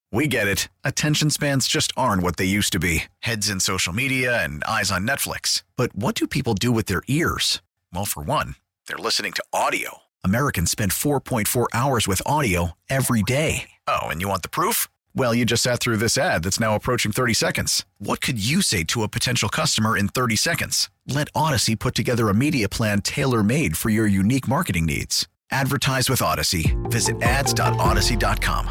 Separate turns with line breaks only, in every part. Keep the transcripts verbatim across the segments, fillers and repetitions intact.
We get it. Attention spans just aren't what they used to be. Heads in social media and eyes on Netflix. But what do people do with their ears? Well, for one, they're listening to audio. Americans spend four point four hours with audio every day. Oh, and you want the proof? Well, you just sat through this ad that's now approaching thirty seconds. What could you say to a potential customer in thirty seconds? Let Odyssey put together a media plan tailor-made for your unique marketing needs. Advertise with Odyssey. Visit ads dot odyssey dot com.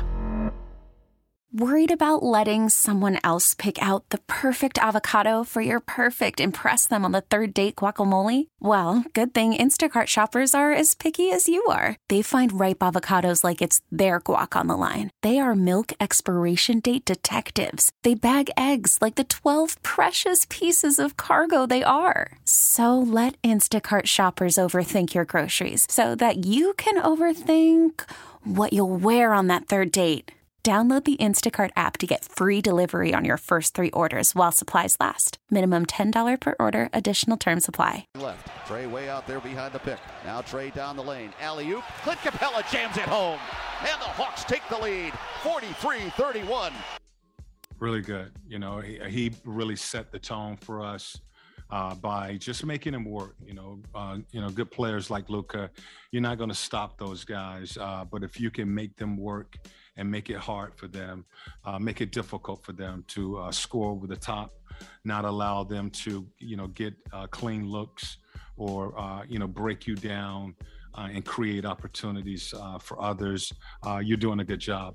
Worried about letting someone else pick out the perfect avocado for your perfect impress them on the third date guacamole? Well, good thing Instacart shoppers are as picky as you are. They find ripe avocados like it's their guac on the line. They are milk expiration date detectives. They bag eggs like the twelve precious pieces of cargo they are. So let Instacart shoppers overthink your groceries so that you can overthink what you'll wear on that third date. Download the Instacart app to get free delivery on your first three orders while supplies last. Minimum ten dollars per order. Additional terms apply.
Left. Trey way out there behind the pick. Now Trey down the lane. Alley-oop. Clint Capella jams it home. And the Hawks take the lead. forty-three thirty-one.
Really good. You know, he, he really set the tone for us. Uh, by just making him work, you know, uh, you know, good players like Luka, you're not going to stop those guys. Uh, but if you can make them work and make it hard for them, uh, make it difficult for them to uh, score over the top, not allow them to, you know, get uh, clean looks or, uh, you know, break you down uh, and create opportunities uh, for others, uh, you're doing a good job.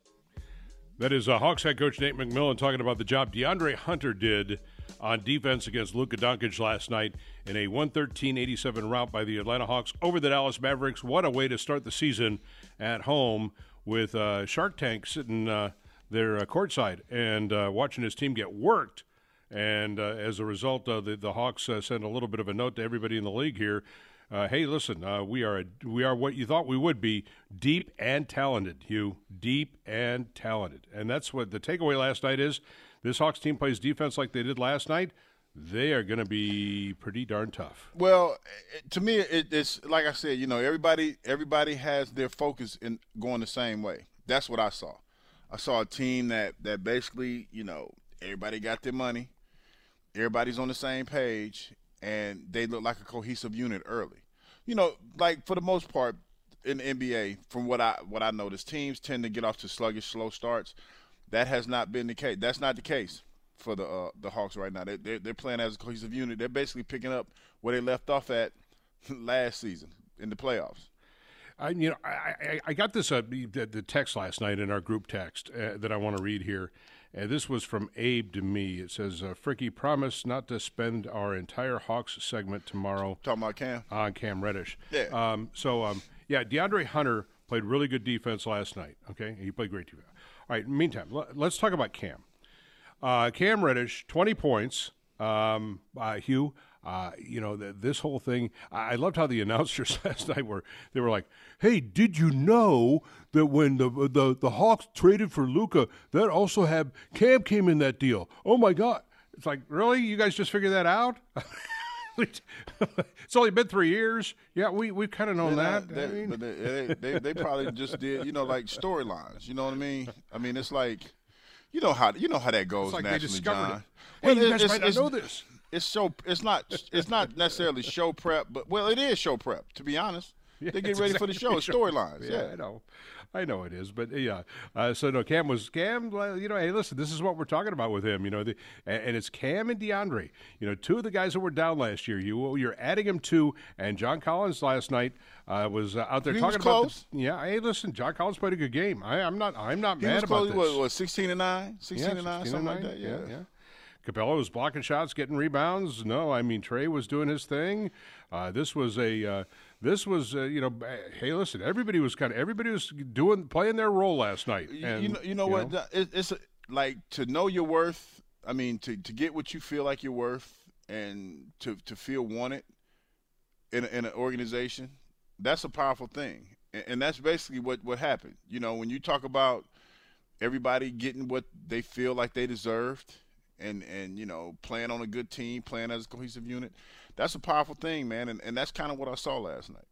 That is uh, Hawks head coach Nate McMillan talking about the job DeAndre Hunter did on defense against Luka Doncic last night in a one thirteen eighty-seven rout by the Atlanta Hawks over the Dallas Mavericks. What a way to start the season at home with uh, Shark Tank sitting uh, there uh, courtside and uh, watching his team get worked. And uh, as a result, uh, the, the Hawks uh, sent a little bit of a note to everybody in the league here. Uh, hey, listen, uh, we are a, we are what you thought we would be, deep and talented, Hugh, deep and talented. And that's what the takeaway last night is. This Hawks team plays defense like they did last night. They are going to be pretty darn tough.
Well, to me, it, it's like I said, you know, everybody everybody has their focus in going the same way. That's what I saw. I saw a team that, that basically, you know, everybody got their money. Everybody's on the same page. And they look like a cohesive unit early. You know, like for the most part in the N B A, from what I what I noticed, teams tend to get off to sluggish, slow starts. That has not been the case. That's not the case for the uh, the Hawks right now. They, they're, they're playing as a cohesive unit. They're basically picking up where they left off at last season in the playoffs.
I, you know, I, I, I got this uh, the, the text last night in our group text uh, that I want to read here. Uh, this was from Abe to me. It says, uh, Fricky, promise not to spend our entire Hawks segment tomorrow.
Talking about Cam?
On Cam Reddish.
Yeah.
Um, so, um, yeah, DeAndre Hunter played really good defense last night, okay? He played great defense. All right, meantime, l- let's talk about Cam. Uh, Cam Reddish, twenty points. Um, uh, Hugh, uh, you know, the, this whole thing, I, I loved how the announcers last night were, they were like, hey, did you know that when the the, the Hawks traded for Luka, that also had Cam came in that deal? Oh, my God. It's like, really? You guys just figured that out? It's only been three years. Yeah, we, we've kind of known
not,
that.
They,
I mean.
but they, they, they probably just did, you know, like storylines. You know what I mean? I mean, it's like, you know how you know how that goes
it's like
nationally,
they discovered
John.
it. Hey,
well,
you guys
it's,
might not
it's,
know this.
It's show. It's not. It's not necessarily show prep, but well, it is show prep. To be honest,
Yeah,
they get
it's
ready
exactly
for the show. It's storylines.
Yeah,
Yeah,
I know. I know it is, but yeah. Uh, so no, Cam was Cam. You know, hey, listen, this is what we're talking about with him. You know, the, and, and it's Cam and DeAndre. You know, two of the guys that were down last year. You you're adding him to, and John Collins last night uh, was uh, out there
he
talking
was
about.
close.
The, yeah, hey, listen, John Collins played a good game. I, I'm not. I'm not
he
mad
was
about
close.
this.
What, what, sixteen and nine, sixteen
yeah,
and nine,
sixteen
something
and
like that. Yeah,
yeah. yeah. Capella was blocking shots, getting rebounds. No, I mean Trey was doing his thing. Uh, this was a, uh, this was uh, you know, hey, listen, everybody was kind of everybody was doing playing their role last night. And,
you know, you know
you
what?
Know?
It, it's a, like to know your worth. I mean, to, to get what you feel like you're worth, and to to feel wanted in a, in an organization. That's a powerful thing, and, and that's basically what what happened. You know, when you talk about everybody getting what they feel like they deserved. And, and, you know, playing on a good team, playing as a cohesive unit, that's a powerful thing, man. And, and that's kind of what I saw last night.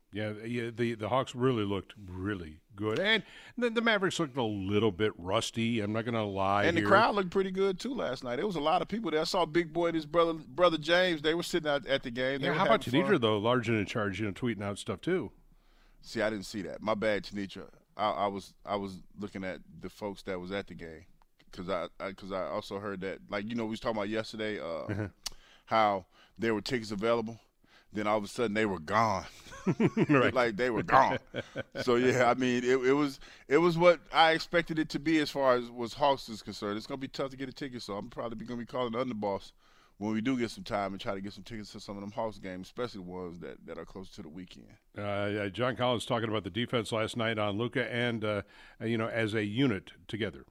Yeah, yeah, the the Hawks really looked really good, and the, the Mavericks looked a little bit rusty. I'm not going to lie.
And
here.
the crowd looked pretty good too last night. There was a lot of people there. I saw Big Boy and his brother, brother James. They were sitting out at the game. They
Yeah,
were
how about
having
Tanitra
fun.
though, large and in charge, you know, tweeting out stuff too.
See, I didn't see that. My bad, Tanitra. I, I was I was looking at the folks that was at the game because I because I, I also heard that, like, you know, we was talking about yesterday uh, how there were tickets available. Then all of a sudden they were gone.
Right.
Like they were gone. So yeah, I mean it, it was it was what I expected it to be as far as was Hawks is concerned. It's gonna be tough to get a ticket, so I'm probably gonna be calling the underboss when we do get some time and try to get some tickets to some of them Hawks games, especially the ones that, that are close to the weekend.
Uh, John Collins talking about the defense last night on Luka and uh, you know, as a unit together.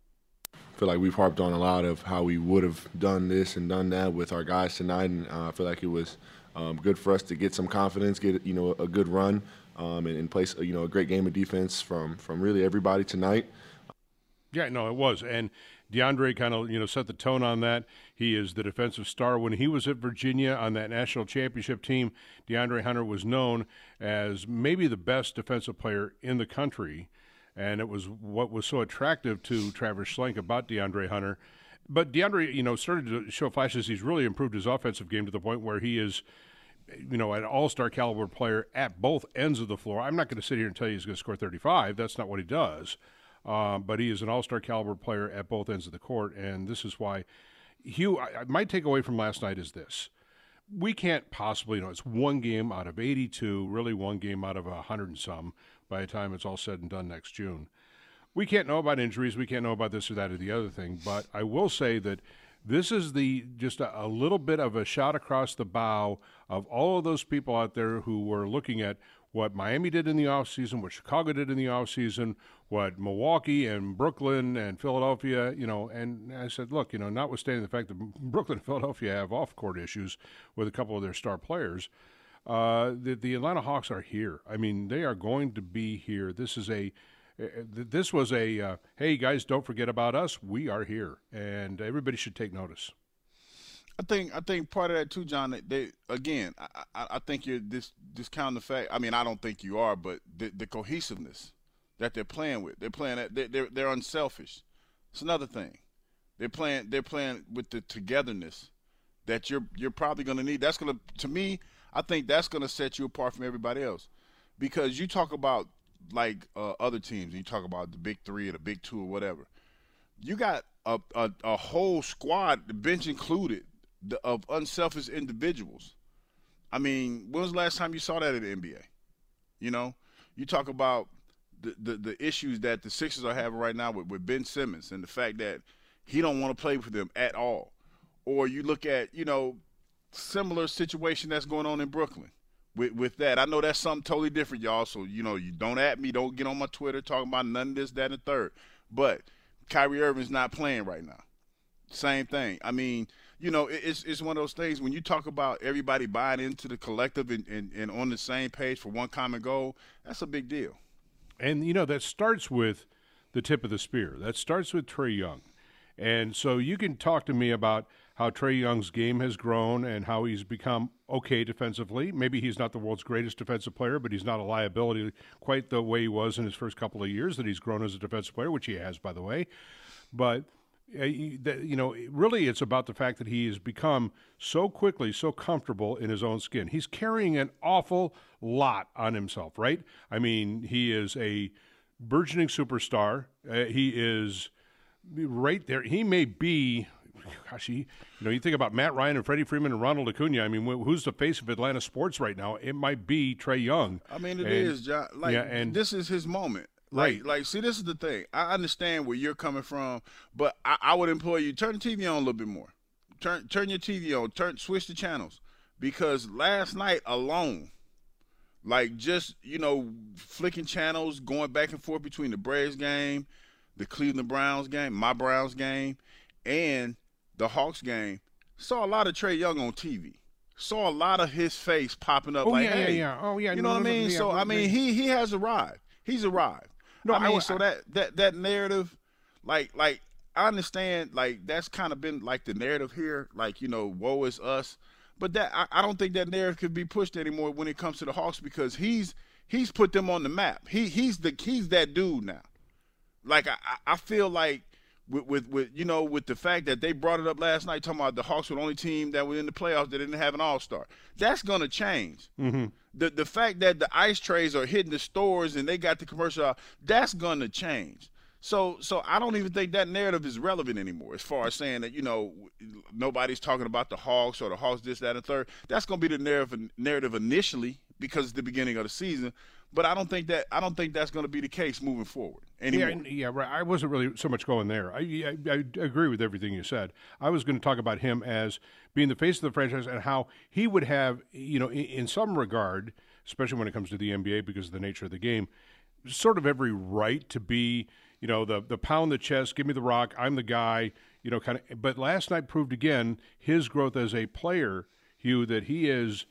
I feel like we've harped on a lot of how we would have done this and done that with our guys tonight, and uh, I feel like it was um, good for us to get some confidence, get you know a good run, um, and, and place you know a great game of defense from from really everybody tonight.
Yeah, no, it was, and DeAndre kind of you know set the tone on that. He is the defensive star. When he was at Virginia on that national championship team, DeAndre Hunter was known as maybe the best defensive player in the country. And it was what was so attractive to Travis Schlenk about DeAndre Hunter. But DeAndre, you know, started to show flashes. He's really improved his offensive game to the point where he is, you know, an all-star caliber player at both ends of the floor. I'm not going to sit here and tell you he's going to score thirty-five. That's not what he does. Um, but he is an all-star caliber player at both ends of the court. And this is why, Hugh, I, my takeaway from last night is this. We can't possibly, you know, it's one game out of eighty-two, really one game out of one hundred and some by the time it's all said and done next June. We can't know about injuries. We can't know about this or that or the other thing. But I will say that this is the just a, a little bit of a shot across the bow of all of those people out there who were looking at what Miami did in the offseason, what Chicago did in the offseason, what Milwaukee and Brooklyn and Philadelphia, you know, and I said, look, you know, notwithstanding the fact that Brooklyn and Philadelphia have off-court issues with a couple of their star players, uh, the, the Atlanta Hawks are here. I mean, they are going to be here. This is a This was a, uh, hey, guys, don't forget about us. We are here, and everybody should take notice.
I think I think part of that too, John. They, they again, I, I, I think you're dis, discounting the fact. I mean, I don't think you are, but the, the cohesiveness that they're playing with, they're playing at, they're, they're they're unselfish. It's another thing. They're playing they're playing with the togetherness that you're you're probably going to need. That's going to, to me, I think that's going to set you apart from everybody else, because you talk about like uh, other teams, and you talk about the big three or the big two or whatever. You got a a, a whole squad, the bench included, the, of unselfish individuals. I mean, when was the last time you saw that in the N B A? You know, you talk about the, the, the issues that the Sixers are having right now with, with Ben Simmons and the fact that he don't want to play for them at all. Or you look at, you know, similar situation that's going on in Brooklyn with, with that. I know that's something totally different, y'all. So, you know, you don't at me, don't get on my Twitter talking about none of this, that, and the third. But Kyrie Irving's not playing right now. Same thing. I mean, you know, it's it's one of those things when you talk about everybody buying into the collective and, and, and on the same page for one common goal, that's a big deal.
And, you know, that starts with the tip of the spear. That starts with Trae Young. And so you can talk to me about how Trae Young's game has grown and how he's become okay defensively. Maybe he's not the world's greatest defensive player, but he's not a liability quite the way he was in his first couple of years that he's grown as a defensive player, which he has, by the way. But, uh, you know, really it's about the fact that he has become so quickly, so comfortable in his own skin. He's carrying an awful lot on himself, right? I mean, he is a burgeoning superstar. Uh, he is right there. He may be, gosh, he, you know, you think about Matt Ryan and Freddie Freeman and Ronald Acuna. I mean, who's the face of Atlanta sports right now? It might be Trae Young.
I mean, it
and,
is, John. Like,
yeah, and,
this is his moment.
Right.
Like, like, see, this is the thing. I understand where you're coming from, but I, I would implore you, turn the T V on a little bit more. Turn turn your T V on. Turn switch the channels. Because last night alone, like just, you know, flicking channels, going back and forth between the Braves game, the Cleveland Browns game, my Browns game, and the Hawks game, saw a lot of Trae Young on T V. Saw a lot of his face popping up
oh,
like,
yeah,
hey,
yeah, yeah. Oh, yeah.
You
no,
know what
no,
I mean?
Yeah,
so, I mean, he he has arrived. He's arrived.
No,
I mean,
I,
so that, that, that narrative, like, like I understand, like, that's kind of been, like, the narrative here, like, you know, woe is us. But that I, I don't think that narrative could be pushed anymore when it comes to the Hawks because he's he's put them on the map. He he's the he's that dude now. Like I, I feel like with, with with you know with the fact that they brought it up last night talking about the Hawks were the only team that were in the playoffs that didn't have an all-star. That's gonna change. Mm-hmm. The the fact that the ice trays are hitting the stores and they got the commercial out, that's gonna change. So so I don't even think that narrative is relevant anymore as far as saying that, you know, nobody's talking about the Hawks or the Hawks this, that, and third. That's going to be the narrative narrative initially because it's the beginning of the season. But I don't think that I don't think that's going to be the case moving forward anymore.
Yeah, yeah, right. I wasn't really so much going there. I, I, I agree with everything you said. I was going to talk about him as being the face of the franchise and how he would have, you know, in, in some regard, especially when it comes to the N B A because of the nature of the game, sort of every right to be, you know, the the pound the chest, give me the rock, I'm the guy, you know, kind of. But last night proved again his growth as a player, Hugh, that he is,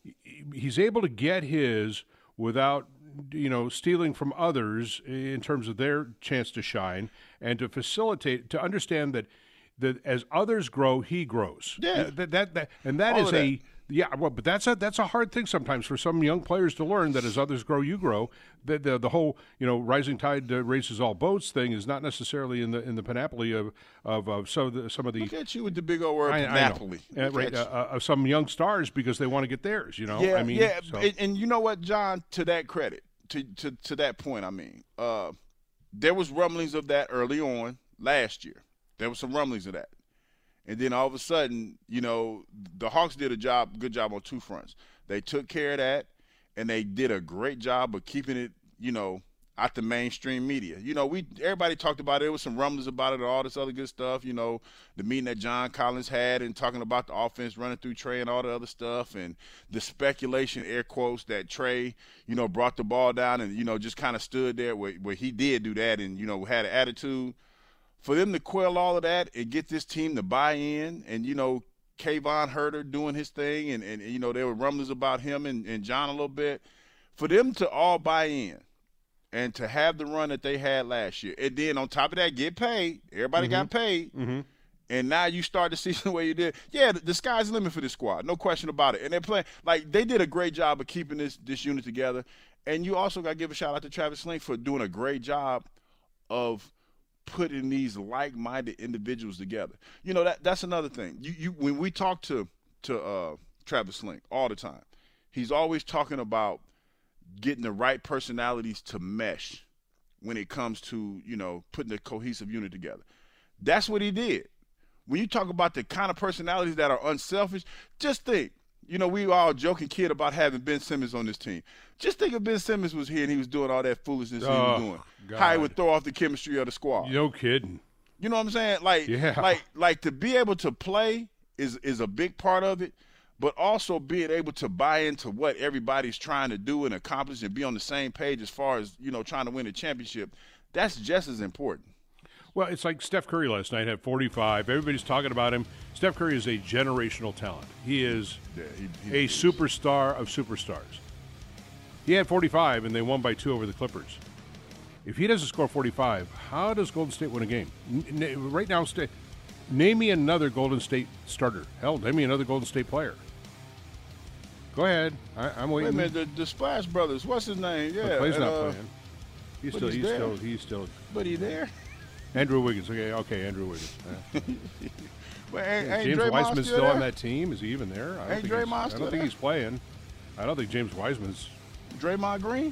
he's able to get his without, you know, stealing from others in terms of their chance to shine and to facilitate, to understand that that as others grow, he grows.
Yeah.
That, that, that and that
All
is
of that.
a yeah. Well, but that's a that's a hard thing sometimes for some young players to learn that as others grow, you grow. The the, the whole you know rising tide uh, raises all boats thing is not necessarily in the in the panoply of of, of some of the some of the.
Look at you with the big old word
I,
Napoli.
I know. Uh, right, uh, uh, of some young stars because they want to get theirs. You know.
Yeah,
I mean,
yeah.
so.
And, and you know what, John? To that credit, to to to that point, I mean, uh, there was rumblings of that early on last year. There was some rumblings of that. And then all of a sudden, you know, the Hawks did a job, good job on two fronts. They took care of that, and they did a great job of keeping it, you know, out the mainstream media. You know, we everybody talked about it. There was some rumblings about it and all this other good stuff. You know, the meeting that John Collins had and talking about the offense running through Trey and all the other stuff and the speculation, air quotes, that Trey, you know, brought the ball down and, you know, just kind of stood there where, where he did do that and, you know, had an attitude. For them to quell all of that and get this team to buy in and, you know, Kayvon Herter doing his thing and, and, you know, there were rumblings about him and, and John a little bit. For them to all buy in and to have the run that they had last year and then on top of that get paid, everybody mm-hmm. got paid, mm-hmm. and now you start the season the way you did. Yeah, the, the sky's the limit for this squad, no question about it. And they're playing – like they did a great job of keeping this, this unit together. And you also got to give a shout-out to Travis Sling for doing a great job of – putting these like-minded individuals together. You know, that that's another thing. You you when we talk to to uh, Travis Sling all the time, he's always talking about getting the right personalities to mesh when it comes to, you know, putting a cohesive unit together. That's what he did. When you talk about the kind of personalities that are unselfish, just think. You know, we were all joking kid about having Ben Simmons on this team. Just think if Ben Simmons was here and he was doing all that foolishness oh, he was doing. God. How he would throw off the chemistry of the squad.
No kidding.
You know what I'm saying? Like,
yeah.
like, like to be able to play is is a big part of it, but also being able to buy into what everybody's trying to do and accomplish and be on the same page as far as, you know, trying to win a championship, that's just as important.
Well, it's like Steph Curry last night had forty-five. Everybody's talking about him. Steph Curry is a generational talent. He is
yeah, he, he
a
is.
superstar of superstars. He had forty-five, and they won by two over the Clippers. If he doesn't score forty-five, how does Golden State win a game? N- n- right now, sta- name me another Golden State starter. Hell, name me another Golden State player. Go ahead. I, I'm waiting.
Wait a minute, the, the Splash Brothers. What's his name? Yeah,
but Clay's
and,
not
uh,
playing. He's
but
still.
he's
He's,
there.
still. He's still.
But he there.
Andrew Wiggins. Okay. Okay. Andrew Wiggins. Uh,
Well, ain't, ain't
James
Draymond
Wiseman's
still,
still
there?
on that team. Is he even there? I don't
Ain't
think,
Draymond
he's, I
still
don't think
there?
he's playing. I don't think James Wiseman's.
Draymond Green?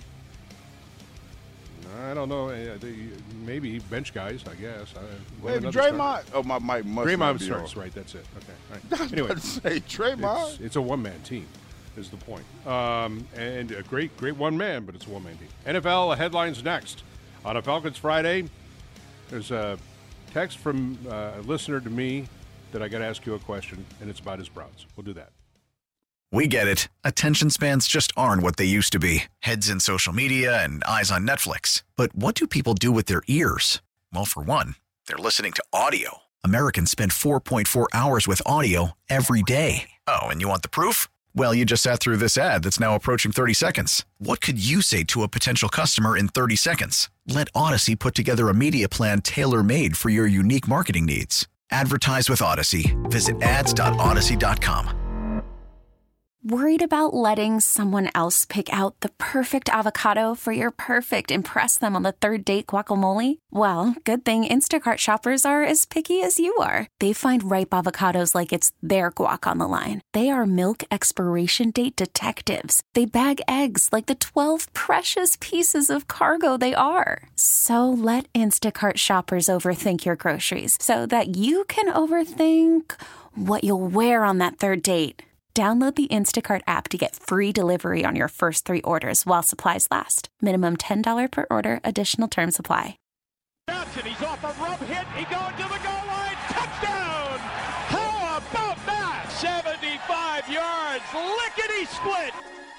I don't know. Uh, they, maybe he bench guys. I guess. I,
Wait,
another
Draymond.
starter.
Oh, my Mike must not
Draymond
be
starts
on.
right. That's it. Okay. All
I
right.
was
Anyway,
about to say Draymond.
it's, it's a one-man team. Is the point. Um, and a great, great one man, but it's a one-man team. N F L headlines next on a Falcons Friday. There's a text from uh, a listener to me that I got to ask you a question, and it's about his Browns. We'll do that.
We get it. Attention spans just aren't what they used to be. Heads in social media and eyes on Netflix. But what do people do with their ears? Well, for one, they're listening to audio. Americans spend four point four hours with audio every day. Oh, and you want the proof? Well, you just sat through this ad that's now approaching thirty seconds. What could you say to a potential customer in thirty seconds? Let Odyssey put together a media plan tailor-made for your unique marketing needs. Advertise with Odyssey. Visit ads dot odyssey dot com.
Worried about letting someone else pick out the perfect avocado for your perfect impress them on the third date guacamole? Well, good thing Instacart shoppers are as picky as you are. They find ripe avocados like it's their guac on the line. They are milk expiration date detectives. They bag eggs like the twelve precious pieces of cargo they are. So let Instacart shoppers overthink your groceries so that you can overthink what you'll wear on that third date. Download the Instacart app to get free delivery on your first three orders while supplies last. Minimum ten dollars per order. Additional terms apply.
Johnson, he's off a rub hit. He going to the goal line. Touchdown! How about that? seventy-five yards. Lickety split.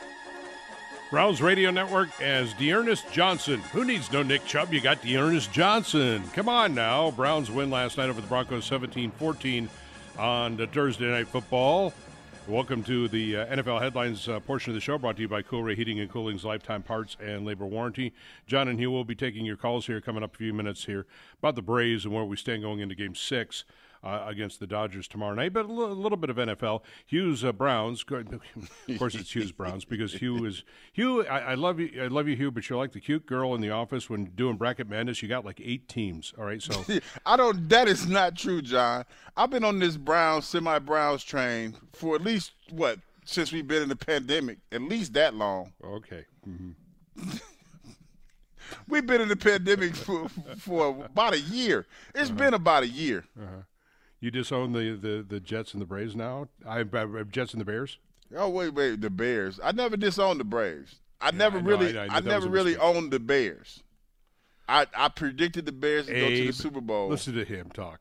Browns Radio Network as Dearness Johnson. Who needs no Nick Chubb? You got Dearness Johnson. Come on now. Browns win last night over the Broncos seventeen fourteen on the Thursday Night Football. Welcome to the uh, N F L Headlines uh, portion of the show, brought to you by Coolray Heating and Cooling's Lifetime Parts and Labor Warranty. John and Hugh will be taking your calls here coming up a few minutes here about the Braves and where we stand going into Game six uh, against the Dodgers tomorrow night. But a l- little bit of N F L. Hugh's uh, Browns. Of course, it's Hugh's Browns because Hugh is Hugh. I, I love you. I love you, Hugh. But you're like the cute girl in the office when doing Bracket Madness. You got like eight teams. All right, so
I don't. That is not true, John. I've been on this Browns, semi-Browns train for at least, what, since we've been in the pandemic, at least that long.
Okay. Mm-hmm.
We've been in the pandemic for, for about a year. It's uh-huh. been about a year.
Uh-huh. You disown the, the, the Jets and the Braves now? I, I Jets and the Bears?
Oh, wait, wait, the Bears. I never disowned the Braves. I yeah, never I know, really I, I, I never really owned the Bears. I, I predicted the Bears to Abe, go to the Super Bowl.
Listen to him talk.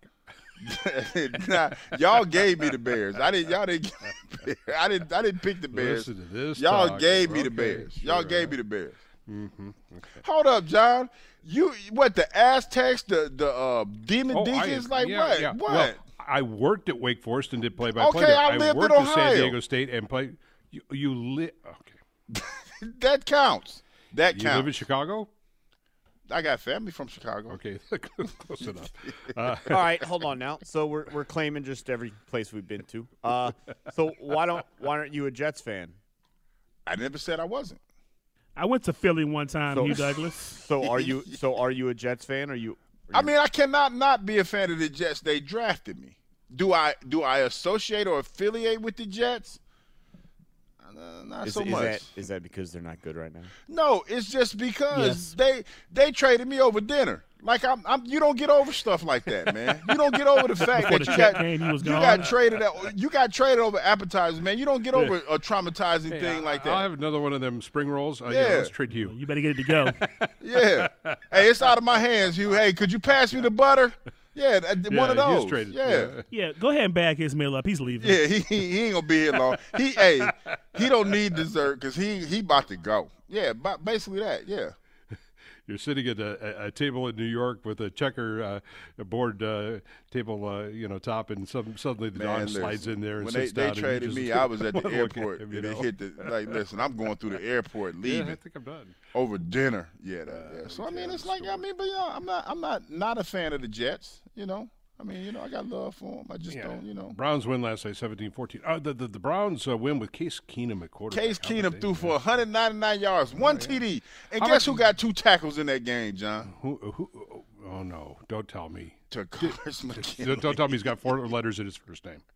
Nah, y'all gave me the Bears. I didn't. Y'all didn't. I didn't. I didn't pick the Bears.
Listen to this.
Y'all
talk.
gave me
okay,
the Bears.
sure.
Y'all gave me the Bears.
Mm-hmm. Okay.
Hold up, John. You what? The Aztecs, the the uh, Demon
oh,
Deacons,
I,
like
yeah,
what?
Yeah.
What?
Well, I worked at Wake Forest and did play by play.
Okay,
there.
I lived
worked
in
at
Ohio.
San Diego State and played. You, you live. Okay.
That counts. That
you
counts.
You live in Chicago?
I got family from Chicago.
Okay, close enough. Uh,
All right, hold on now. So we're we're claiming just every place we've been to. Uh, so why don't why aren't you a Jets fan?
I never said I wasn't.
I went to Philly one time,
so,
Hugh Douglas.
So are you? So are you a Jets fan? Or are you? Are you
I mean, I cannot not be a fan of the Jets. They drafted me. Do I do I associate or affiliate with the Jets? Uh, not
is,
so
is
much.
That, is that because they're not good right now?
No, it's just because
yes.
they they traded me over dinner. Like I'm, I'm, you don't get over stuff like that, man. You don't get over the fact
Before
that
the
you
check
got
came, he was
you
gone.
got traded. You got traded over appetizers, man. You don't get over a traumatizing
hey,
thing
I,
like that.
I'll have another one of them spring rolls. Uh,
Yeah.
yeah, let's trade you.
You better get it to go.
Yeah. Hey, it's out of my hands, Hugh. Hey, could you pass me the butter? Yeah, th-
Yeah,
one of
he is
those.
traded.
Yeah.
Yeah.
Yeah, go ahead and bag his meal up. He's leaving.
Yeah, he, he he ain't gonna be here long. He hey, he don't need dessert because he he about to go. Yeah, but basically that. Yeah.
You're sitting at a, a table in New York with a checker uh, a board uh, table, uh, you know, top, and some, suddenly the
Man,
dog slides
listen,
in there and
when
sits
they,
down.
they traded
and you
me,
just
I was at the
look
airport.
him, you
and
know?
it hit the like. Listen, I'm going through the airport, leaving
Yeah, I think I'm done.
over dinner. Yeah, that, yeah.
Uh,
So I mean,
tell
it's
the
like I
story.
mean, but yeah, I'm not I'm not not a fan of the Jets. You know, I mean, you know, I got love for them. I just
Yeah.
don't, you know.
Browns win last night, seventeen fourteen. Uh, the, the the Browns uh, win with Case Keenum at quarterback.
Case
How about
Keenum
they,
threw
man?
for one hundred ninety-nine yards, one T D, and
How
guess
much-
who got two tackles in that game, John?
Who, who, oh no! Don't tell me.
Takaris McKinley.
Don't, don't tell me he's got four letters in his first name.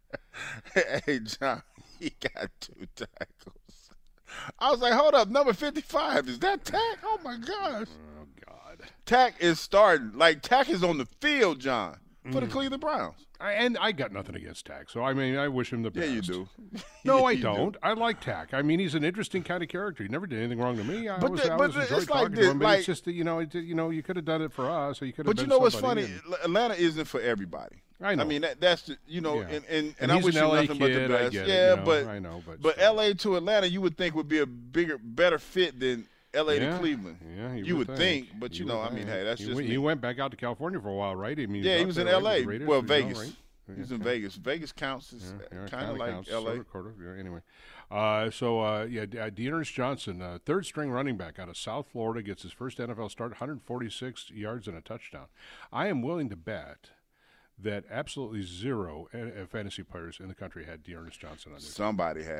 Hey, John, he got two tackles. I was like, hold up, number fifty-five, is that Tack? Oh, my gosh.
Oh God!
Tack is starting. Like, Tack is on the field, John, for the Cleveland Browns.
I, and I got nothing against Tack, so I mean, I wish him the
Yeah,
best.
you do.
No, I
You do.
don't. I like Tack. I mean, he's an interesting kind of character. He never did anything wrong to me. I
But
was,
the-
I
but
was
the-
enjoyed
it's like
talking
this,
to him. But
like-
it's just that, you know, it, you know, you could have done it for us, or you could have.
But you
been
know what's funny?
somebody, and-
Atlanta isn't for everybody.
I know.
I mean, that, that's, the, you know,
Yeah.
and, and, and,
And
I
he's
wish
an
you
L A
nothing but the
kid, I
best.
get it,
yeah,
you know,
but
I know, but
but
still.
L A to Atlanta, you would think would be a bigger, better fit than L A
Yeah,
to Cleveland.
Yeah,
You would think, but you know,
would
I mean,
think.
hey, that's
he
just
went,
me.
he went back out to California for a while, right? I mean,
Yeah, he
out
was
there,
in
right,
L A.
with the Raiders,
Well,
you know,
Vegas.
right?
He was in
Yeah.
Vegas. Vegas counts as
Yeah, yeah,
kind of
kinda
like
counts,
L A.
Sort of, sort of, yeah, anyway, uh, so uh, yeah, D- uh, Dearness Johnson, uh, third string running back out of South Florida, gets his first N F L start, one hundred forty-six yards and a touchdown. I am willing to bet that absolutely zero uh, fantasy players in the country had Dearness Johnson on their team.
Somebody had him.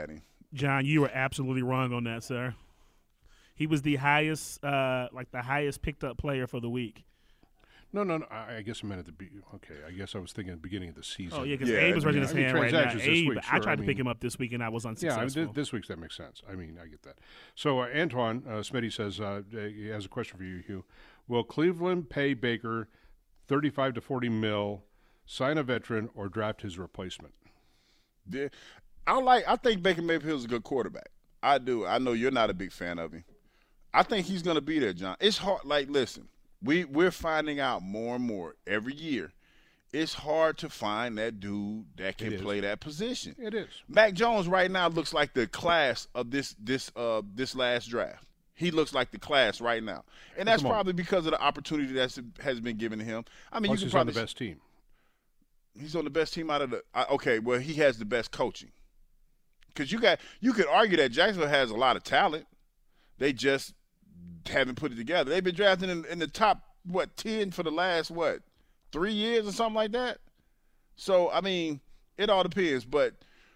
John, you were absolutely wrong on that, sir. He was the highest, uh, like the highest picked up player for the week.
No, no, no. I, I guess I meant at the be- okay. I guess I was thinking at the beginning of the season.
Oh yeah, because
Yeah,
Abe was
I
raising
mean,
his
I mean,
hand right now.
transactions this
Abe,
week,
I
sure,
tried
I
to
mean-
pick him up this week and I was
Yeah, I
unsuccessful.
mean, th- this week's that makes sense. I mean, I get that. So uh, Antoine uh, Smitty says uh, he has a question for you, Hugh. Will Cleveland pay Baker thirty-five to forty mil, sign a veteran, or draft his replacement?
Yeah. I like. I think Baker Mayfield's a good quarterback. I do. I know you're not a big fan of him. I think he's going to be there, John. It's hard. Like, listen, we we're finding out more and more every year. It's hard to find that dude that can play that position.
It is.
Mac Jones right now looks like the class of this this uh this last draft. He looks like the class right now, and that's
Come on.
probably because of the opportunity that has been given to him. I mean,
Plus
you can
he's
probably
on the best team.
He's on the best team out of the. Uh, okay, well, he has the best coaching. Because you got you could argue that Jacksonville has a lot of talent. They just haven't put it together. They've been drafting in, in the top what ten for the last what three years or something like that. So I mean, it all depends. But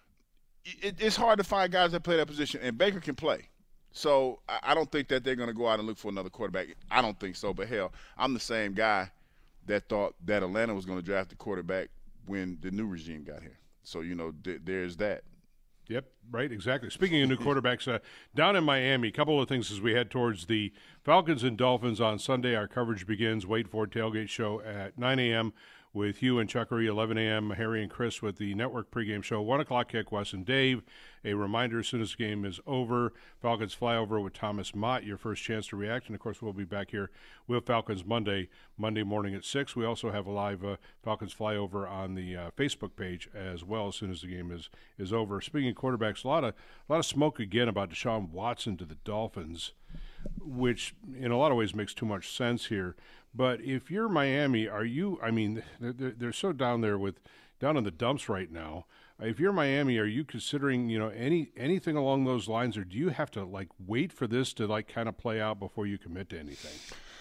it, it's hard to find guys that play that position, and Baker can play. So I, I don't think that they're going to go out and look for another quarterback. I don't think so. But hell, I'm the same guy that thought that Atlanta was going to draft the quarterback when the new regime got here. So you know, th- there's that.
Yep, right, exactly. Speaking of new quarterbacks, uh, down in Miami, a couple of things as we head towards the Falcons and Dolphins on Sunday. Our coverage begins. Wait for it, tailgate show at nine a.m. with Hugh and Chuckery, eleven a.m. Harry and Chris with the network pregame show, one o'clock kick, Wes and Dave. A reminder, as soon as the game is over, Falcons fly over with Thomas Mott, your first chance to react. And, of course, we'll be back here with Falcons Monday, Monday morning at six. We also have a live uh, Falcons flyover on the uh, Facebook page as well as soon as the game is, is over. Speaking of quarterbacks, a lot of, a lot of smoke again about Deshaun Watson to the Dolphins, which in a lot of ways makes too much sense here. But if you're Miami, are you, I mean, they're, they're so down there with, down in the dumps right now. If you're Miami, are you considering, you know, any anything along those lines, or do you have to, like, wait for this to, like, kind of play out before you commit to anything?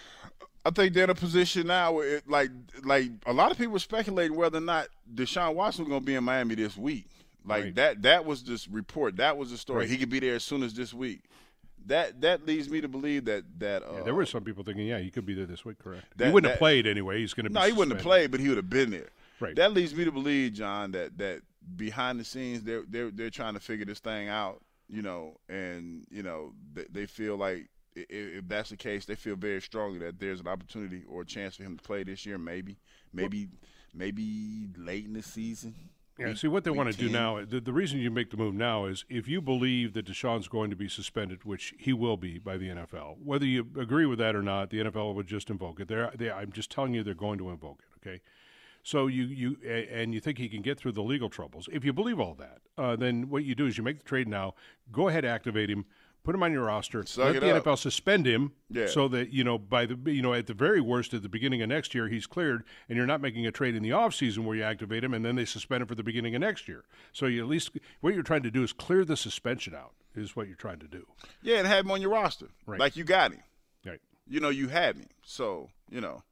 I think they're in a position now where, it, like, like a lot of people are speculating whether or not Deshaun Watson was going to be in Miami this week. Like,
Right.
that that was this report. That was the story.
Right.
He could be there as soon as this week. That that leads me to believe that that uh,
Yeah, there were some people thinking, yeah, he could be there this week, correct?
That-
he wouldn't
that-
have played anyway. He's going to be
No, he wouldn't have
suspended.
played, but he would have been there.
Right.
That leads me to believe, John, that that behind the scenes they're they're they're trying to figure this thing out, you know, and you know they, they feel like if, if that's the case, they feel very strongly that there's an opportunity or a chance for him to play this year, maybe, maybe, maybe late in the season.
Yeah,
Week-
see, what they
week
want to do
ten.
now, the, the reason you make the move now is if you believe that Deshaun's going to be suspended, which he will be by the N F L, whether you agree with that or not, the N F L would just invoke it. They're, they, I'm just telling you they're going to invoke it, okay? So you, you a- and you think he can get through the legal troubles. If you believe all that, uh, then what you do is you make the trade now, go ahead, activate him, put him on your roster,
Suck
let
it
the
up.
N F L suspend him
Yeah.
so that, you know, by the you know, at the very worst, at the beginning of next year, he's cleared, and you're not making a trade in the offseason where you activate him, and then they suspend him for the beginning of next year. So you at least what you're trying to do is clear the suspension out, is what you're trying to do.
Yeah, and have him on your roster,
Right.
like you got him.
Right.
You know, you had him. So you know,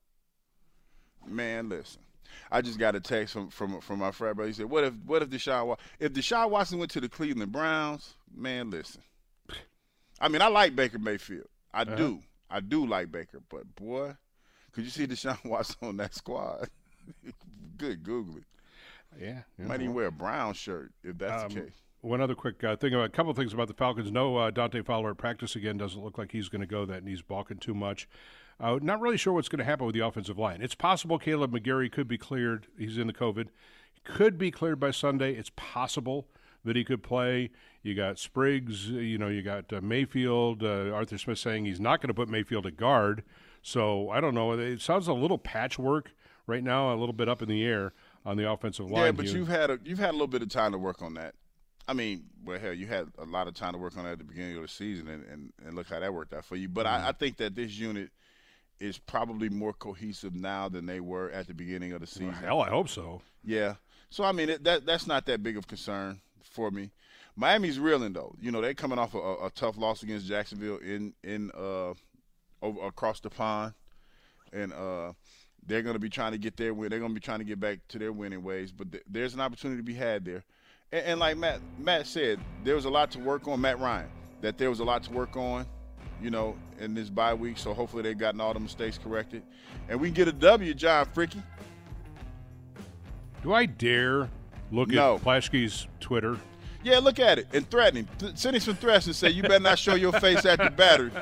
man, listen. I just got a text from from from my frat brother. He said, "What if what if Deshaun Wa- if Deshaun Watson went to the Cleveland Browns? Man, listen. I mean, I like Baker Mayfield. I
Uh-huh.
do. I do like Baker. But boy, could you see Deshaun Watson on that squad? Good Google it.
Yeah. yeah.
Might even wear a brown shirt if that's
Um,
the case.
One other quick uh, thing about a couple of things about the Falcons. No, uh, Dante Fowler at practice again. Doesn't look like he's going to go. That knee's balking too much. Uh, not really sure what's going to happen with the offensive line. It's possible Caleb McGarry could be cleared. He's in the COVID. Could be cleared by Sunday. It's possible that he could play. You got Spriggs. You know, you got uh, Mayfield. Uh, Arthur Smith saying he's not going to put Mayfield at guard. So I don't know. It sounds a little patchwork right now, a little bit up in the air on the offensive line.
Yeah, but
here.
you've had a you've had a little bit of time to work on that. I mean, well, hell, you had a lot of time to work on that at the beginning of the season, and, and, and look how that worked out for you. But
Mm-hmm.
I, I think that this unit is probably more cohesive now than they were at the beginning of the season.
Hell, I hope so.
Yeah. So, I mean, it, that that's not that big of concern for me. Miami's reeling, though. You know, they're coming off a, a tough loss against Jacksonville in in uh, over, across the pond. And uh, they're going to be trying to get their win. They're going to be trying to get back to their winning ways. But th- there's an opportunity to be had there. And, and like Matt Matt said, there was a lot to work on. Matt Ryan, that there was a lot to work on, you know, in this bye week. So hopefully they've gotten all the mistakes corrected, and we can get a W, John Fricky.
Do I dare look
no.
at Plaschke's Twitter?
Yeah, look at it and threaten him. Th- send him some threats and say, you better not show your face at the battery.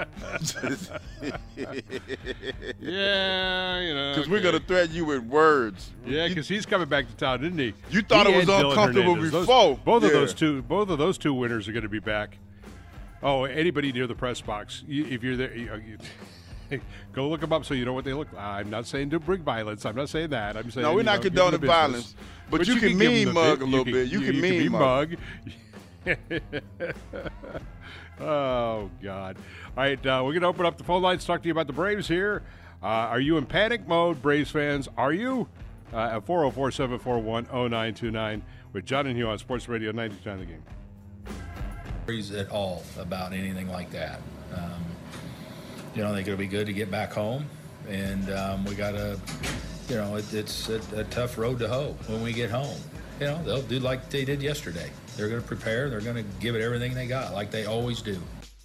yeah, you know.
Because
okay.
we're going to threaten you with words.
Yeah, because he's coming back to town, didn't he?
You thought
he
it was uncomfortable
before.
those,
both
yeah.
of those two, both of those two winners are going to be back. Oh, anybody near the press box, you, if you're there, you, you, go look them up so you know what they look like. I'm not saying to bring violence. I'm not saying that. I'm saying
no, we're not
know,
condoning violence. But, but you, you can, can mean mug a little
can,
bit. You, you can
you
mean
can
mug.
Oh, God. All right, uh, we're going to open up the phone lines, talk to you about the Braves here. Uh, are you in panic mode, Braves fans? Are you? Uh, at four oh four, seven four one, oh nine two nine with John and Hugh on Sports Radio ninety-nine The Game.
At all about anything like that. Um, you know, I think it'll be good to get back home, and um, we got to, you know, it, it's a, a tough road to hoe when we get home. You know, they'll do like they did yesterday. They're going to prepare. They're going to give it everything they got, like they always do.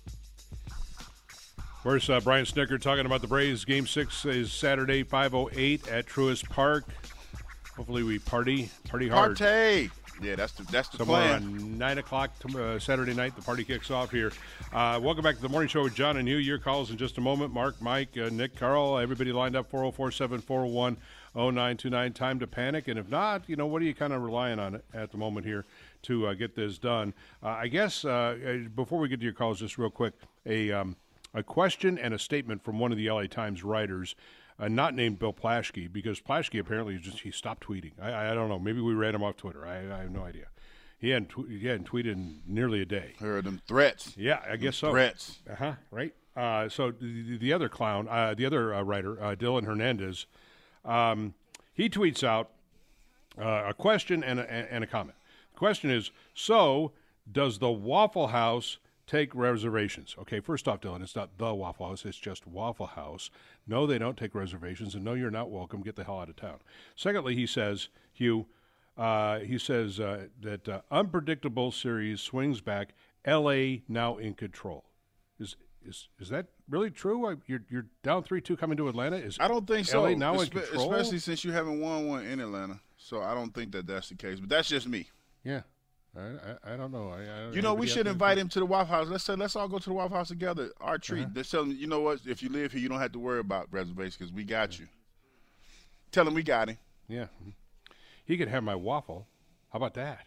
Where's uh, Brian Snicker talking about the Braves? Game six is Saturday, five oh eight at Truist Park. Hopefully we party, party hard.
Party! Yeah, that's the that's the
Somewhere
plan.
on nine o'clock uh, Saturday night, the party kicks off here. Uh, welcome back to the morning show with John and Hugh. Your calls in just a moment. Mark, Mike, uh, Nick, Carl, everybody lined up. four oh four, seven four one, oh nine two nine. Time to panic, and if not, you know, what are you kind of relying on at the moment here to uh, get this done? Uh, I guess uh, before we get to your calls, just real quick, a um, a question and a statement from one of the L A Times writers. Uh, not named Bill Plaschke, because Plaschke apparently just he stopped tweeting. I, I don't know. Maybe we ran him off Twitter. I, I have no idea. He hadn't, tw- he hadn't tweeted in nearly a day.
Heard them threats.
Yeah, I guess so.
Threats.
Uh-huh, right? Uh, so the, the other clown, uh, the other uh, writer, uh, Dylan Hernandez, um, he tweets out uh, a question and a, and a comment. The question is, so does the Waffle House take reservations? Okay, first off, Dylan, it's not the Waffle House, it's just Waffle House. No, they don't take reservations, and no, you're not welcome. Get the hell out of town. Secondly, he says, Hugh, uh, he says uh, that uh, unpredictable series swings back, L A now in control. Is is is that really true? You're you're down three two coming to Atlanta? Is
I don't think so.
L A now
Espe-
in control?
Especially since you haven't won one in Atlanta. So I don't think that that's the case. But that's just me.
Yeah. I, I, I don't know. I, I don't
you know, we should invite
to...
him to the Waffle House. Let's say, let's all go to the Waffle House together. Our treat.
Uh-huh.
Let's tell him, you know what? If you live here, you don't have to worry about reservations because we got you. Tell him we got him.
Yeah, he could have my waffle. How about that?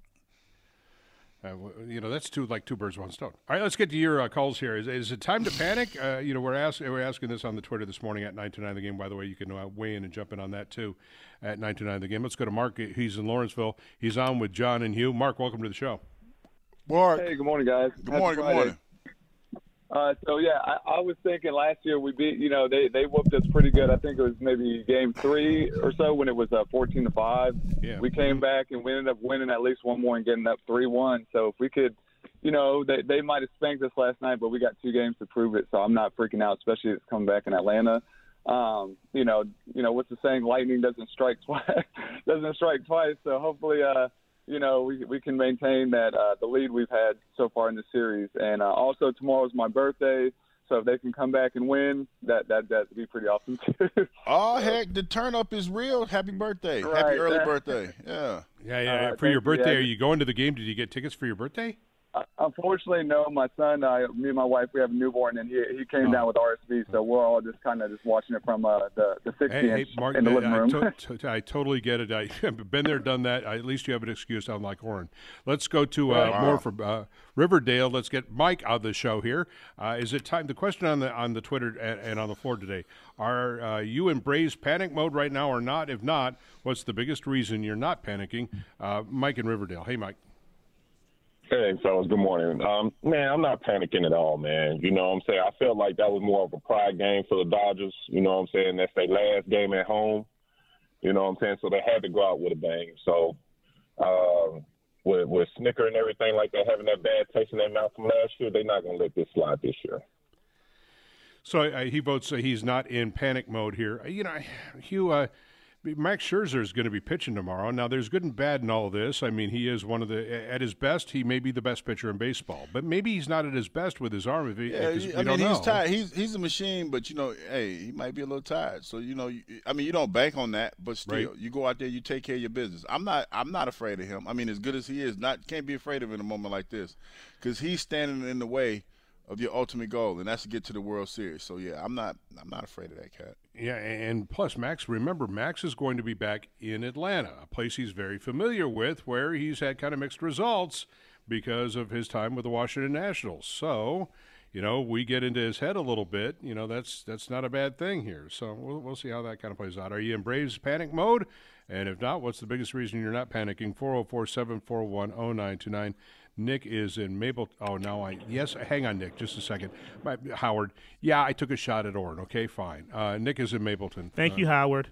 Uh, you know, that's two like two birds, one stone. All right, let's get to your uh, calls here. Is, is it time to panic? Uh, you know, we're asking we're asking this on the Twitter this morning at nine two nine The Game. By the way, you can uh, weigh in and jump in on that too at nine two nine The Game. Let's go to Mark. He's in Lawrenceville. He's on with John and Hugh. Mark, welcome to the show.
Mark.
Hey, good morning, guys.
Good morning. Good morning.
Uh, so yeah, I, I was thinking last year we beat. You know, they they whooped us pretty good. I think it was maybe game three or so when it was uh, fourteen to five.
Yeah.
We came back and we ended up winning at least one more and getting up three one. So if we could. You know, they they might have spanked us last night, but we got two games to prove it, so I'm not freaking out, especially if it's coming back in Atlanta. Um, you know, you know what's the saying? Lightning doesn't strike twice. doesn't strike twice. So hopefully, uh, you know, we we can maintain that uh, the lead we've had so far in the series. And uh, also tomorrow's my birthday, so if they can come back and win, that that that'd be pretty awesome too.
Oh heck, the turn up is real. Happy birthday!
Right,
Happy early
that,
birthday! Yeah.
Yeah, yeah.
Uh,
for your birthday,
you.
are you going to the game? Did you get tickets for your birthday?
Uh, unfortunately, no. My son, uh, me and my wife, we have a newborn, and he he came
Oh.
down with R S V, so we're all just kind of just watching it from uh, the the sixty
Hey, hey
inch
Mark,
in the living
I,
room.
to, to, I totally get it. I've been there, done that. At least you have an excuse, unlike Horn. Let's go to uh,
Wow.
more for uh, Riverdale. Let's get Mike on the show here. Uh, is it time? The question on the on the Twitter and, and on the floor today: are uh, you in Braves panic mode right now, or not? If not, what's the biggest reason you're not panicking? Uh, Mike in Riverdale. Hey, Mike.
Hey, fellas, good morning. Um, man, I'm not panicking at all, man. You know what I'm saying? I felt like that was more of a pride game for the Dodgers. You know what I'm saying? That's their last game at home. You know what I'm saying? So they had to go out with a bang. So um, with, with Snicker and everything like that, having that bad taste in their mouth from last year, they're not going to let this slide this year.
So uh, he votes uh, he's not in panic mode here. Uh, you know, Hugh, uh, Max Scherzer is going to be pitching tomorrow. Now, there's good and bad in all of this. I mean, he is one of the – at his best, he may be the best pitcher in baseball. But maybe he's not at his best with his arm. If he,
yeah,
we
I
don't
mean,
know.
he's tired. He's, he's a machine, but, you know, hey, he might be a little tired. So, you know, you, I mean, you don't bank on that, but still,
Right.
you go out there, you take care of your business. I'm not I'm not afraid of him. I mean, as good as he is, not can't be afraid of him in a moment like this because he's standing in the way of your ultimate goal, and that's to get to the World Series. So, yeah, I'm not I'm not afraid of that cat.
Yeah, and plus, Max, remember, Max is going to be back in Atlanta, a place he's very familiar with, where he's had kind of mixed results because of his time with the Washington Nationals. So, you know, we get into his head a little bit. You know, that's that's not a bad thing here. So we'll, we'll see how that kind of plays out. Are you in Braves panic mode? And if not, what's the biggest reason you're not panicking? four oh four, seven four one, oh nine two nine. Nick is in Maple. Oh, now I. Yes, hang on, Nick, just a second. My, Howard. Yeah, I took a shot at Orrin. Okay, fine. Uh, Nick is in Mapleton.
Thank
uh,
you, Howard.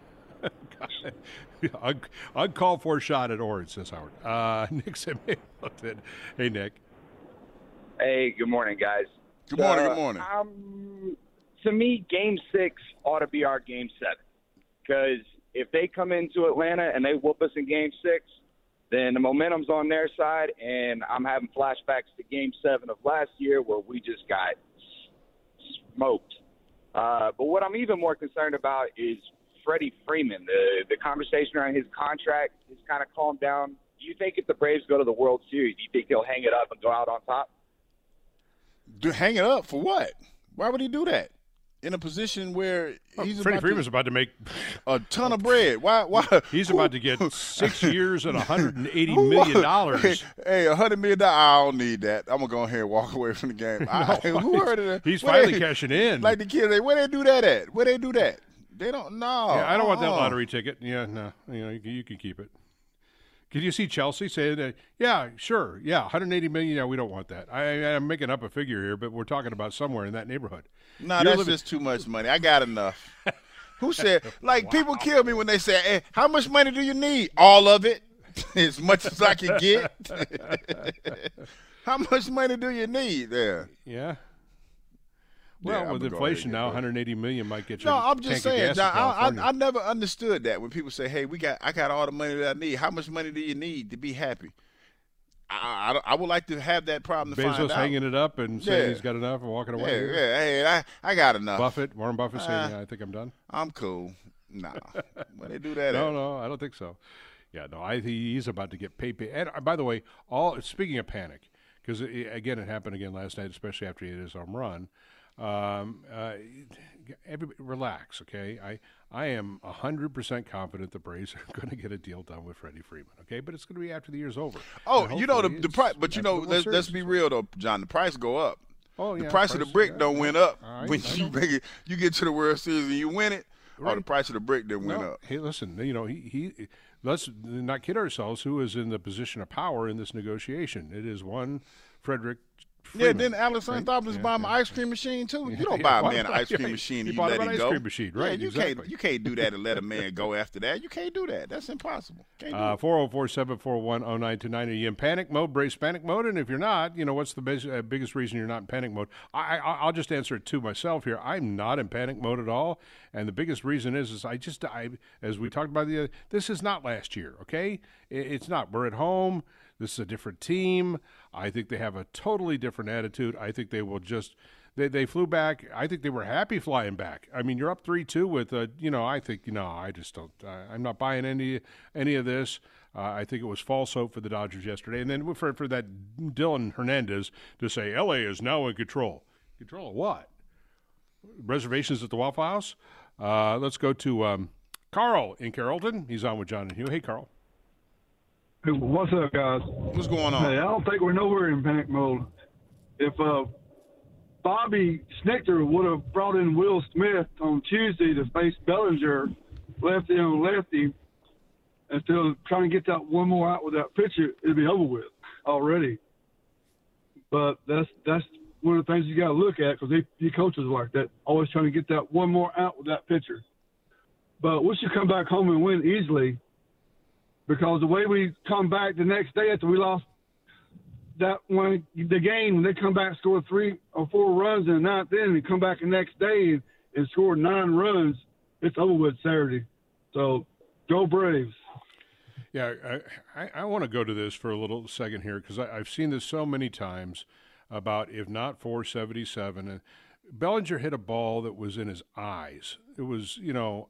Un- uncalled for shot at Orrin, says Howard. Uh, Nick's in Mapleton. Hey, Nick.
Hey, good morning, guys.
Good morning,
Uh,
good morning.
Um, to me, Game six ought to be our Game seven. Because if they come into Atlanta and they whoop us in Game six, then the momentum's on their side, and I'm having flashbacks to Game seven of last year where we just got smoked. Uh, but what I'm even more concerned about is Freddie Freeman. The, the conversation around his contract has kind of calmed down. Do you think if the Braves go to the World Series, do you think he'll hang it up and go out on top?
Do, hang it up for what? Why would he do that? In a position where he's
Freddie
about
Freeman's
to,
about to make
a ton of bread. Why? Why?
He's
who,
about to get six years and one hundred eighty million dollars.
Hey, hey, one hundred million dollars. I don't need that. I'm gonna go ahead and walk away from the game. I,
No,
who heard of that?
he's
Where
finally
they,
cashing in.
Like the kids, they, where they do that at? Where they do that? They don't know.
Yeah, I don't want that
uh-uh.
lottery ticket. Yeah, no, you know, you can, you can keep it. Could you see Chelsea say that? Yeah, sure. Yeah, one hundred eighty million. Yeah, we don't want that. I, I'm making up a figure here, but we're talking about somewhere in that neighborhood.
No,
You're
that's
living-
just too much money. I got enough. Who said? Like people kill me when they say, hey, "How much money do you need?" All of it, as much as I can get. How much money do you need there?
Yeah. Well,
Yeah,
with
I'ma go
inflation
ahead and
now,
get
one hundred eighty million might get you.
No,
a
I'm just
tank of
saying.
gas
John,
in
I, I,
California.
I never understood that when people say, "Hey, we got, I got all the money that I need." How much money do you need to be happy? I, I, I would like to have that problem to
Bezos
find out.
hanging it up and saying
Yeah.
he's got enough and walking away.
Yeah, yeah. Hey, I, I got enough.
Buffett, Warren Buffett saying,
Uh,
"Yeah, I think I'm done."
I'm cool. Nah, when they do that,
No,
at?
no, I don't think so. Yeah, no, I think he's about to get paid. Pay. And uh, by the way, all speaking of panic, because again, it happened again last night, especially after he hit his home run. Um, uh, everybody, relax, okay? I I am a hundred percent confident the Braves are going to get a deal done with Freddie Freeman, okay? But it's going to be after the year's over.
Oh,
And
you know the
hopefully
the
it's
price, but you
after
know
the World
let's, let's
Series.
be real though, John. The price go up.
Oh,
the
yeah,
price of the
price-
brick
yeah,
don't
yeah.
went up
All right,
when
I
you
know.
make it, you get to the World Series and you win it. Or the
Right.
price of the brick didn't went
No,
up.
Hey, listen, you know, he, he let's not kid ourselves. Who is in the position of power in this negotiation? It is one Frederick.
Yeah,
Freeman,
then Alex
right?
Anthopoulos
Yeah,
buy him
yeah.
an ice cream machine too. You don't
Yeah,
buy a
why
man an
not?
ice cream
Yeah,
machine
he
and you
bought
let
him
him
an ice
go.
cream machine, right,
Yeah, you
exactly.
can't you can't do that and let a man go after that. You can't do that. That's impossible. Can't do
Uh,
it.
four oh four, seven four one, oh nine two nine. Are you in panic mode, Brace panic mode? And if you're not, you know, what's the bas- uh, biggest reason you're not in panic mode? I, I, I'll just answer it to myself here. I'm not in panic mode at all. And the biggest reason is, is I just, I, as we talked about the other, this is not last year, okay? It, it's not. We're at home. This is a different team. I think they have a totally different attitude. I think they will just, they, they flew back. I think they were happy flying back. I mean, you're up three two with, uh, you know, I think, you know, I just don't, uh, I'm not buying any any of this. Uh, I think it was false hope for the Dodgers yesterday. And then for, for that Dylan Hernandez to say L A is now in control. Control of what? Reservations at the Waffle House? Uh, let's go to um, Carl in Carrollton. He's on with John and Hugh. Hey, Carl.
Hey, what's up, guys?
What's going on?
Hey, I don't think we're nowhere in panic mode. If uh, Bobby Schnichter would have brought in Will Smith on Tuesday to face Bellinger, lefty on lefty, instead of trying to get that one more out with that pitcher, it'd be over with already. But that's that's one of the things you got to look at because he coaches like that, always trying to get that one more out with that pitcher. But we should come back home and win easily. Because the way we come back the next day after we lost that one, the game, when they come back, score three or four runs in the ninth inning, and come back the next day and, and score nine runs, it's over with Saturday. So, go Braves.
Yeah, I, I, I want to go to this for a little second here because I've seen this so many times about if not four seventy-seven. And Bellinger hit a ball that was in his eyes. It was, you know,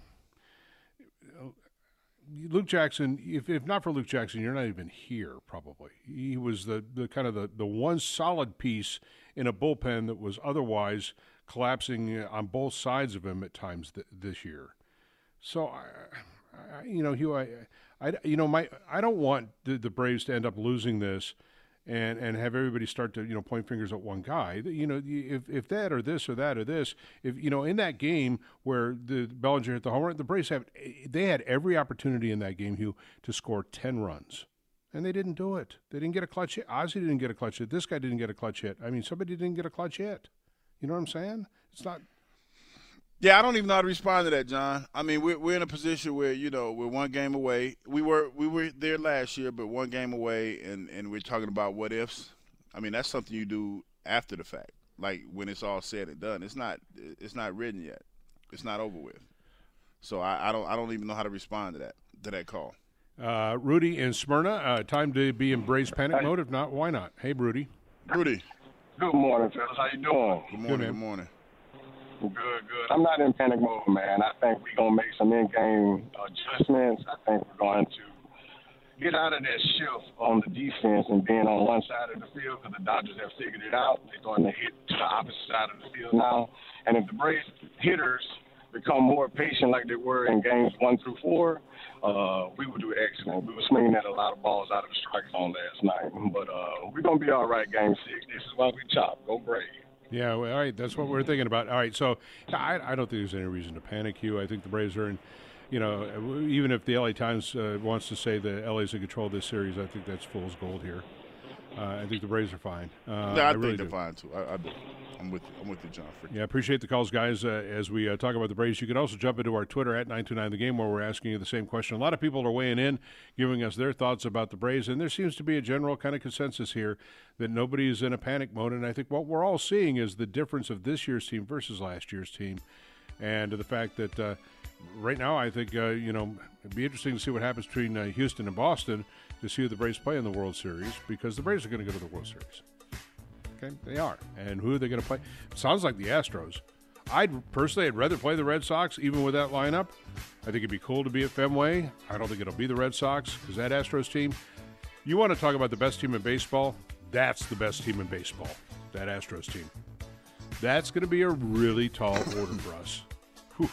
Luke Jackson, if, if not for Luke Jackson, you're not even here probably. He was the, the kind of the, the one solid piece in a bullpen that was otherwise collapsing on both sides of him at times th- this year. So, I, I, you know, Hugh, I, I, you know, my, I don't want the, the Braves to end up losing this and, and have everybody start to, you know, point fingers at one guy. You know, if if that or this or that or this, if, you know, in that game where the Bellinger hit the home run, the Braves have, they had every opportunity in that game, Hugh, to score ten runs. And they didn't do it. They didn't get a clutch hit. Ozzie didn't get a clutch hit. This guy didn't get a clutch hit. I mean, somebody didn't get a clutch hit. You know what I'm saying? It's not.
Yeah, I don't even know how to respond to that, John. I mean, we're we're in a position where, you know, we're one game away. We were we were there last year, but one game away, and, and we're talking about what ifs. I mean, that's something you do after the fact, like when it's all said and done. It's not it's not written yet. It's not over with. So I, I don't I don't even know how to respond to that to that call.
Uh, Rudy in Smyrna, uh, time to be in Braves panic mode. If not, why not? Hey, Rudy.
Rudy.
Good morning, fellas. How you doing?
Good morning. Good morning.
Good, good. I'm not in panic mode, man. I think we're going to make some in-game adjustments. I think we're going to get out of that shift on the defense and being on one side of the field because the Dodgers have figured it out. They're going to hit to the opposite side of the field now. And if the Braves hitters become more patient like they were in games one through four, uh, we would do excellent. We were swinging at a lot of balls out of the strike zone last night. But uh, we're going to be all right game six. This is why we chop. Go Braves.
Yeah, well, all right, that's what we're thinking about. All right, so I, I don't think there's any reason to panic, Hugh. I think the Braves are in, you know, even if the L A Times uh, wants to say the L A's in control of this series, I think that's fool's gold here. Uh, I think the Braves are fine. Uh,
no, I, I
really
think they're
do.
fine, too. I, I do. I'm with you. I'm with you, John. Freaking.
Yeah, appreciate the calls, guys. Uh, as we uh, talk about the Braves, you can also jump into our Twitter at nine two nine The Game, where we're asking you the same question. A lot of people are weighing in, giving us their thoughts about the Braves, and there seems to be a general kind of consensus here that nobody is in a panic mode. And I think what we're all seeing is the difference of this year's team versus last year's team, and the fact that uh, right now I think uh, you know it'd be interesting to see what happens between uh, Houston and Boston to see who the Braves play in the World Series, because the Braves are going to go to the World Series. Okay, they are. And who are they going to play? Sounds like the Astros. I'd personally, I'd rather play the Red Sox, even with that lineup. I think it'd be cool to be at Fenway. I don't think it'll be the Red Sox, because that Astros team, you want to talk about the best team in baseball? That's the best team in baseball, that Astros team. That's going to be a really tall order for us. Whew.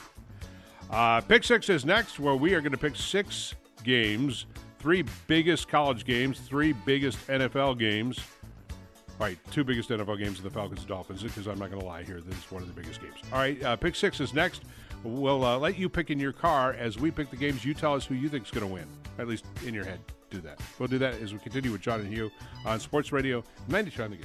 Uh, pick Six is next, where we are going to pick six games, three biggest college games, three biggest N F L games. All right, two biggest N F L games are the Falcons and Dolphins, because I'm not going to lie here. This is one of the biggest games. All right, uh, pick six is next. We'll uh, let you pick in your car as we pick the games. You tell us who you think is going to win, at least in your head. Do that. We'll do that as we continue with John and Hugh on Sports Radio ninety-two on The Game.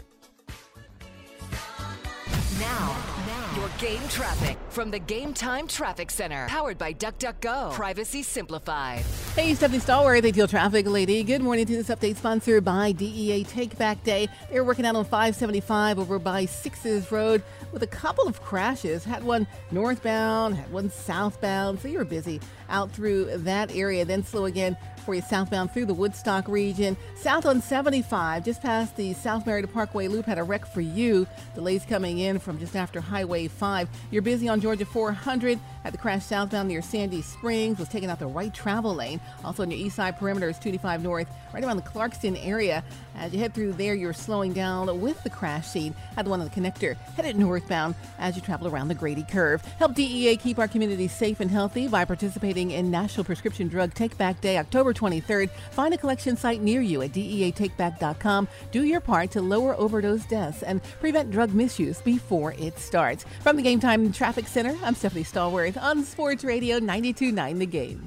Now, now, your game traffic from the Game Time Traffic Center, powered by DuckDuckGo. Privacy simplified.
Hey, Stephanie Stallworth, Deal Traffic Lady. Good morning to this update sponsored by D E A Take Back Day. They're working out on five seventy-five over by Sixes Road with a couple of crashes. Had one northbound, had one southbound, so you were busy out through that area. Then slow again for you southbound through the Woodstock region. South on seventy-five, just past the South Merida Parkway Loop, had a wreck for you. Delays coming in from just after Highway five. You're busy on Georgia four hundred. Had the crash southbound near Sandy Springs, was taking out the right travel lane. Also on your east side perimeter is two eighty-five north, right around the Clarkston area. As you head through there, you're slowing down with the crash scene. Had the one on the connector headed northbound as you travel around the Grady Curve. Help D E A keep our community safe and healthy by participating in National Prescription Drug Take Back Day, October twenty-third. Find a collection site near you at D E A take back dot com. Do your part to lower overdose deaths and prevent drug misuse before it starts. From the Game Time Traffic Center, I'm Stephanie Stallworth on Sports Radio ninety-two point nine The Game.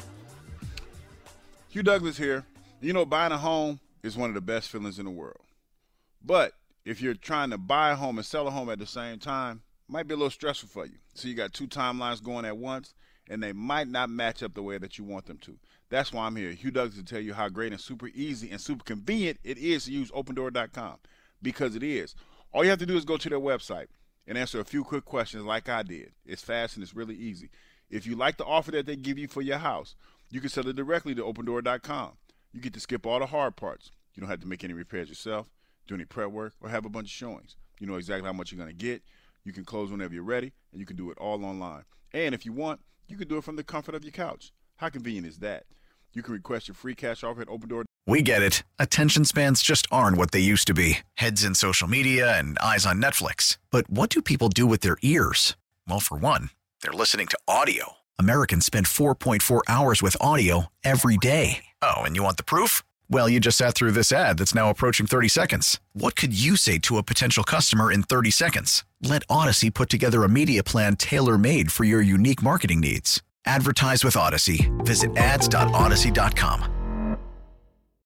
Hugh Douglas here. You know, buying a home is one of the best feelings in the world. But if you're trying to buy a home and sell a home at the same time, it might be a little stressful for you. So you got two timelines going at once, and they might not match up the way that you want them to. That's why I'm here, Hugh Douglas, to tell you how great and super easy and super convenient it is to use open door dot com, because it is. All you have to do is go to their website and answer a few quick questions like I did. It's fast and it's really easy. If you like the offer that they give you for your house, you can sell it directly to open door dot com. You get to skip all the hard parts. You don't have to make any repairs yourself, do any prep work, or have a bunch of showings. You know exactly how much you're going to get. You can close whenever you're ready, and you can do it all online. And if you want, you can do it from the comfort of your couch. How convenient is that? You can request your free cash offer at Open Door.
We get it. Attention spans just aren't what they used to be. Heads in social media and eyes on Netflix. But what do people do with their ears? Well, for one, they're listening to audio. Americans spend four point four hours with audio every day. Oh, and you want the proof? Well, you just sat through this ad that's now approaching thirty seconds. What could you say to a potential customer in thirty seconds? Let Odyssey put together a media plan tailor-made for your unique marketing needs. Advertise with Odyssey. Visit ads dot odyssey dot com.